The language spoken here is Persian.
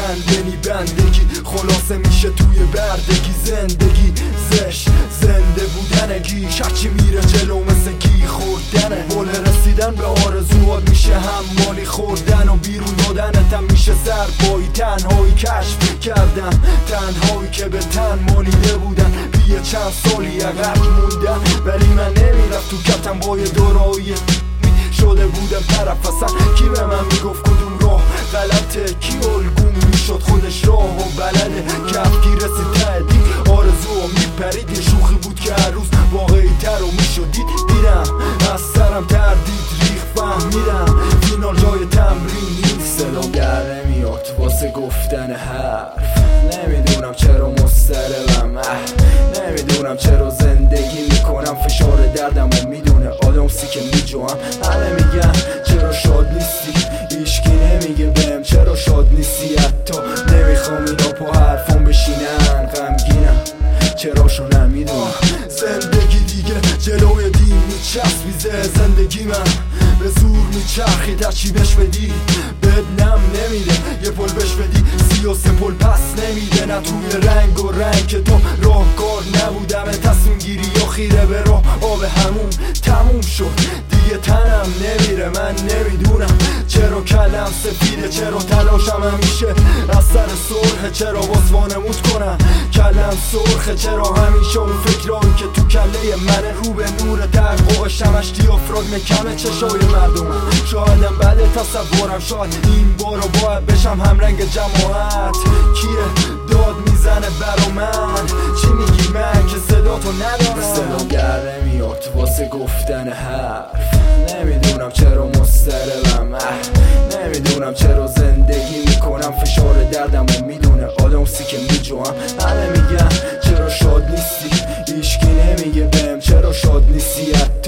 یعنی بندگی خلاصه میشه توی بردگی زندگی زش زنده بودنگی هرچی میره جلو مثل گی خوردنه بله رسیدن به آرزوات میشه هم مالی خوردن و بیرون دادنتم میشه سرپایی تنهایی کشف کردم تنهایی که به تن مالیده بودن بیه چند سالی عقب موندن ولی من نمیرفت تو کتم با یه دارایی شده بودم طرف اصلا کی به من میگفت کدوم راه غلطه کی الگوم میشد خودش راه و بلده کفگی رسید تهدید آرزو و میپرید یه شوخی بود که هر روز واقعی تر و میشدید دیدم از سرم تردید ریخ فهمیدم فینال جای تمرین نیست صدام در نمیاد واسه گفتن حرف نمیدونم چرا مضطربم نمیدونم چرا زندگی میکنم فشار دردم و میدونه آدمسی که میجوام همه میگن چرا شاد نیستی هیچکی نمیگه بهم چرا شاد نیستی حتی نمیخوام اینا پا حرفم بشینن غمگینم چراشو نمیدونم زندگی دیگه جلوی دین میچسبیزه زندگی من به زور میچرخی تا چی بش بدی بد نم نمیده یه پل بش بدی 33 پل پس نمیده نه توی رنگ و رنگ که تو راهکار نبودم تصمیم گیری یا خیره به راه آب همون تموم شد دیگه تنم نمیره من نمیدونم چرا کلم سفیده چرا تلاشم همیشه از سر سرخه چرا باز وانمود کنم کلم سرخه چرا همیشه اون فکرایی که تو کله منه رو به نور تقویش همش دیافراگم کمه چشای مردمم شایدم بده تصورم شاید این بارو باید بشم همرنگ جماعت کیه داد میزنه برا من چی میگی من که صدا تو ندارم صدام در نمیاد واسه گفتن حرف نمیدونم چرا مضطربم نمیدونم چرا زندگی میکنم فشار دردم و میدونه آدمسی که میجوام همه میگن چرا شاد نیستی هیچکی نمیگه بهم چرا شاد نیستی